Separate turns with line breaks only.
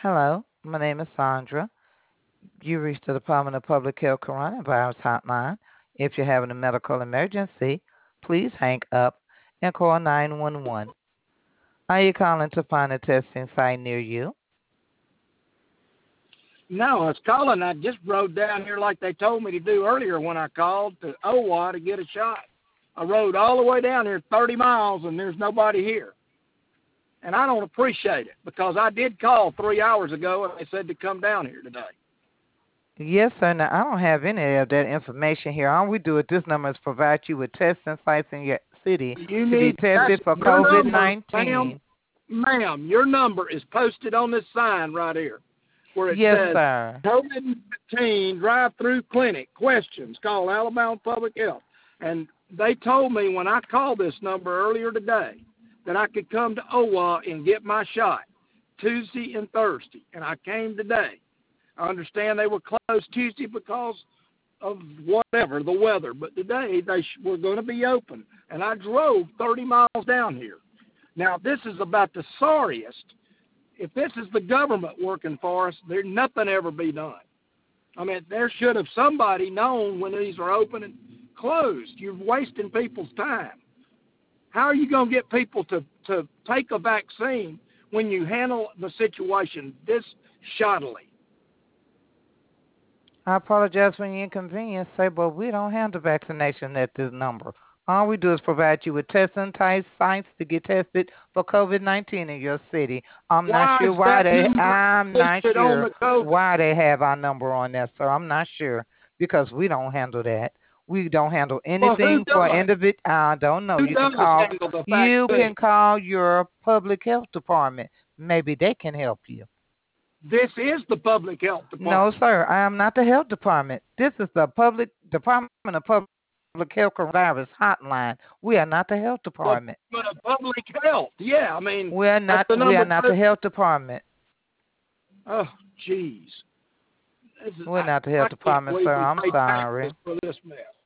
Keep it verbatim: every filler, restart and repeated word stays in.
Hello, my name is Sandra. You reached the Department of Public Health Coronavirus Hotline. If you're having a medical emergency, please hang up and call nine one one. Are you calling to find a testing site near you?
No, I was calling. I just rode down here like they told me to do earlier when I called to O W A to get a shot. I rode all the way down here thirty miles and there's nobody here. And I don't appreciate it because I did call three hours ago and they said to come down here today.
Yes, sir. Now, I don't have any of that information here. All we do at this number is provide you with testing sites in your city
You
to be
need, that's
tested for
your
COVID
number, ma'am.
nineteen.
Ma'am, your number is posted on this sign right here where it
Yes,
says
sir.
COVID nineteen drive-through clinic questions. Call Alabama Public Health. And they told me when I called this number earlier today that I could come to O W A and get my shot Tuesday and Thursday. And I came today. I understand they were closed Tuesday because of whatever, the weather. But today they sh- were going to be open. And I drove thirty miles down here. Now, this is about the sorriest. If this is the government working for us, there's nothing ever be done. I mean, there should have somebody known when these are open and closed. You're wasting people's time. How are you going to get people to, to take a vaccine when you handle the situation this shoddily?
I apologize for your inconvenience, sir, but we don't handle vaccination at this number. All we do is provide you with testing type sites to get tested for COVID nineteen in your city. I'm not
Why
sure
is
why
that
they.
number
I'm not
listed on
sure
the COVID?
why they have our number on there, sir. I'm not sure because we don't handle that. We don't handle
Well, who
anything for
does?
individual. I don't know.
Who
You can
does
call.
handle the
You
vaccine?
can call your public health department. Maybe they can help you.
This is the public health
No,
department.
sir. I am not the health department. This is the public Department of Public Health Coronavirus Hotline. We are not the health
The
department.
Department of Public Health. Yeah, I mean,
We are
that's
not.
the
We are
number.
not the health department.
Oh, jeez. This is,
We're
I,
not the
I
health
can't
department,
believe
sir.
we
I'm
pay
sorry.
taxes for this mess.